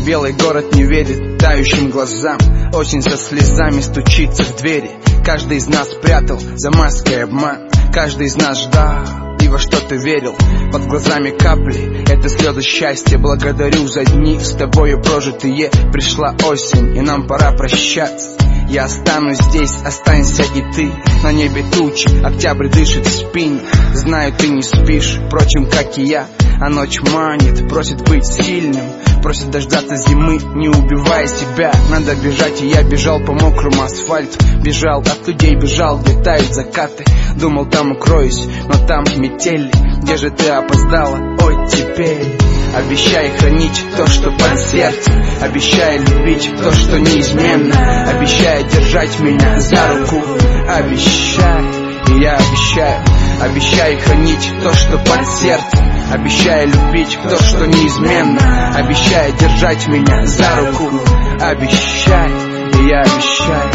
Белый город не верит тающим глазам. Осень со слезами стучится в двери. Каждый из нас прятал за маской обман. Каждый из нас ждал и во что-то верил. Под глазами капли, это слезы счастья. Благодарю за дни с тобою прожитые. Пришла осень, и нам пора прощаться. Я останусь здесь, останься и ты. На небе тучи, октябрь дышит в спине. Знаю, ты не спишь, впрочем, как и я. А ночь манит, просит быть сильным, просит дождаться зимы, не убивая себя. Надо бежать, и я бежал по мокрому асфальту. Бежал от людей, бежал, где тают закаты. Думал, там укроюсь, но там метели. Где же ты опоздала? Ой, теперь обещай хранить то, что под сердцем. Обещай любить то, что неизменно. Обещай держать меня за руку. Обещай, и я обещаю. Обещай хранить то, что под сердцем. Обещай любить то, что неизменно. Обещай держать меня за руку. Обещай, и я обещаю.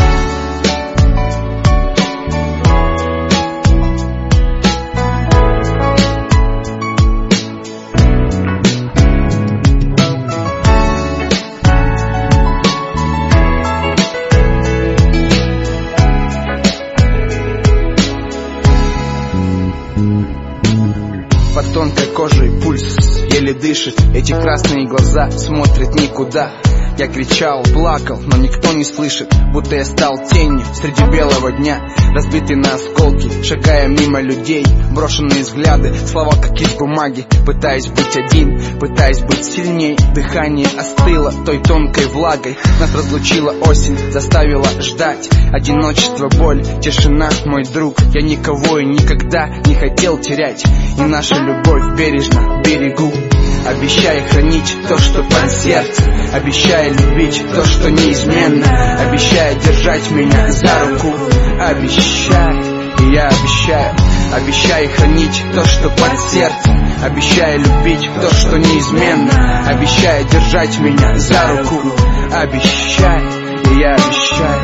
Под тонкой кожей пульс еле дышит. Эти красные глаза смотрят никуда. Я кричал, плакал, но никто не слышит. Будто я стал тенью среди белого дня. Разбитый на осколки, шагая мимо людей. Брошенные взгляды, слова как из бумаги. Пытаясь быть один, пытаясь быть сильней. Дыхание остыло той тонкой влагой. Нас разлучила осень, заставила ждать. Одиночество, боль, тишина, мой друг. Я никого и никогда не хотел терять. И наша любовь бережно берегу. Обещай хранить то, что под сердцем. Обещай любить то, что неизменно. Обещай держать меня за руку. Обещай, и я обещаю. Обещай хранить то, что под сердцем. Обещай любить то, что неизменно. Обещай держать меня за руку. Обещай, и я обещаю.